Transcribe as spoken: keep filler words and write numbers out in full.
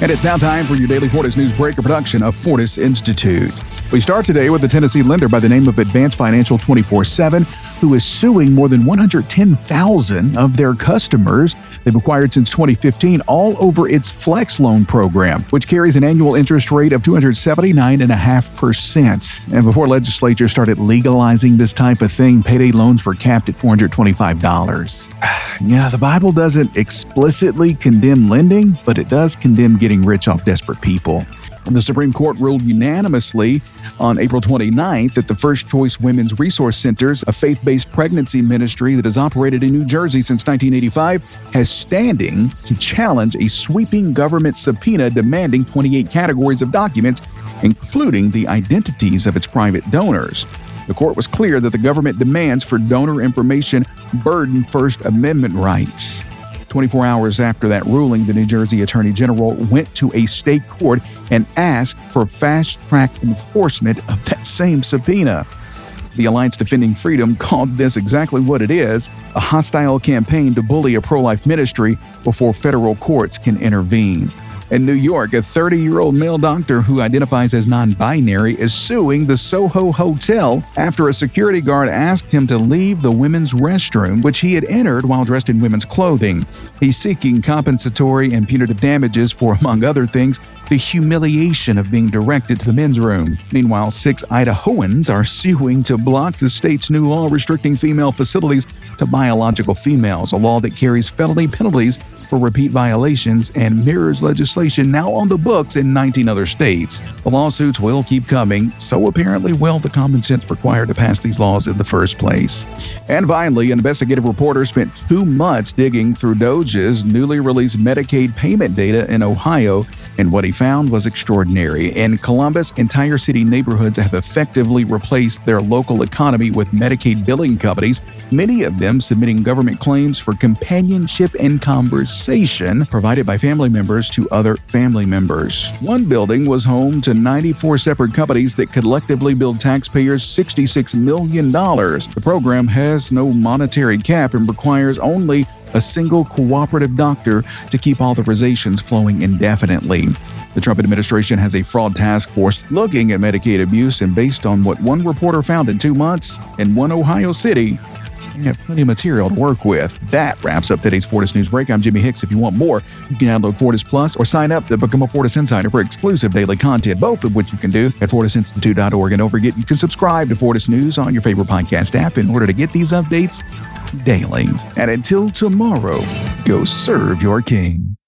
And it's now time for your daily Fortis News Break, a production of Fortis Institute. We start today with a Tennessee lender by the name of Advance Financial twenty-four seven, who is suing more than one hundred ten thousand of their customers they've acquired since twenty fifteen, all over its Flex Loan program, which carries an annual interest rate of two hundred seventy-nine point five percent. And before legislature started legalizing this type of thing, payday loans were capped at four hundred twenty-five dollars. Yeah, the Bible doesn't explicitly condemn lending, but it does condemn getting rich off desperate people. And the Supreme Court ruled unanimously on April twenty-ninth that the First Choice Women's Resource Centers, a faith-based pregnancy ministry that has operated in New Jersey since nineteen eighty-five, has standing to challenge a sweeping government subpoena demanding twenty-eight categories of documents, including the identities of its private donors. The court was clear that the government demands for donor information burden First Amendment rights. twenty-four hours after that ruling, the New Jersey Attorney General went to a state court and asked for fast-track enforcement of that same subpoena. The Alliance Defending Freedom called this exactly what it is, a hostile campaign to bully a pro-life ministry before federal courts can intervene. In New York, a thirty-year-old male doctor who identifies as non-binary is suing the Soho Hotel after a security guard asked him to leave the women's restroom, which he had entered while dressed in women's clothing. He's seeking compensatory and punitive damages for, among other things, the humiliation of being directed to the men's room. Meanwhile, six Idahoans are suing to block the state's new law restricting female facilities to biological females, a law that carries felony penalties for repeat violations and mirrors legislation now on the books in nineteen other states. The lawsuits will keep coming, so apparently will the common sense required to pass these laws in the first place. And finally, an investigative reporter spent two months digging through DOJ's newly released Medicaid payment data in Ohio, and what he found was extraordinary. In Columbus, entire city neighborhoods have effectively replaced their local economy with Medicaid billing companies, many of them submitting government claims for companionship and conversation provided by family members to other family members. One building was home to ninety-four separate companies that collectively billed taxpayers sixty-six million dollars. The program has no monetary cap and requires only a single cooperative doctor to keep authorizations flowing indefinitely. The Trump administration has a fraud task force looking at Medicaid abuse, and based on what one reporter found in two months in one Ohio city, you have plenty of material to work with. That wraps up today's Fortis News Break. I'm Jimmy Hicks. If you want more, you can download Fortis Plus or sign up to become a Fortis Insider for exclusive daily content, both of which you can do at fortis institute dot org. And don't forget, you can subscribe to Fortis News on your favorite podcast app in order to get these updates daily. And until tomorrow, go serve your king.